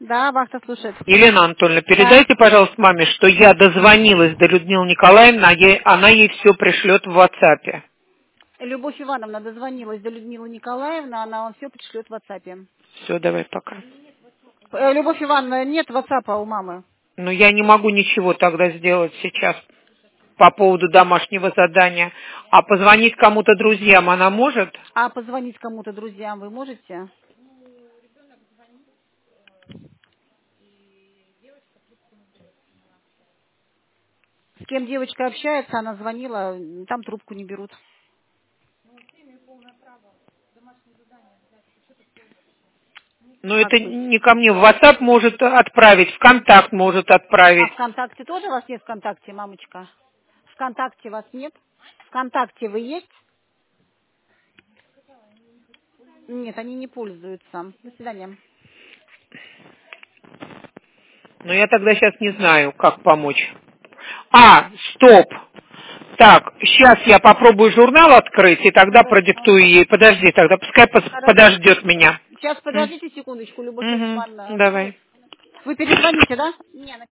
Да, Вахта слушает. Елена Анатольевна, Да. передайте, пожалуйста, маме, что я дозвонилась до Людмилы Николаевны, она ей все пришлет в WhatsApp. Любовь Ивановна дозвонилась до Людмилы Николаевны, она вам все пришлет в WhatsApp. Все, давай, пока. Любовь Ивановна, нет WhatsApp у мамы. Но я не могу ничего тогда сделать сейчас по поводу домашнего задания. А позвонить кому-то друзьям она может? А позвонить кому-то друзьям вы можете? С кем девочка общается, она звонила, там трубку не берут. Но Как это быть? не ко мне. В WhatsApp может отправить, ВКонтакт может А отправить. ВКонтакте тоже вас нет ВКонтакте, мамочка? ВКонтакте вас нет? ВКонтакте вы есть? Нет, они не пользуются. До свидания. Но я тогда сейчас не знаю, как помочь. Стоп. Так, сейчас я попробую журнал открыть, и тогда Хорошо. продиктую ей. Подожди, тогда пускай Хорошо. подождет меня. Сейчас подождите секундочку, Любовь Угу, Ивановна. давай. Вы перезвоните, да? Не,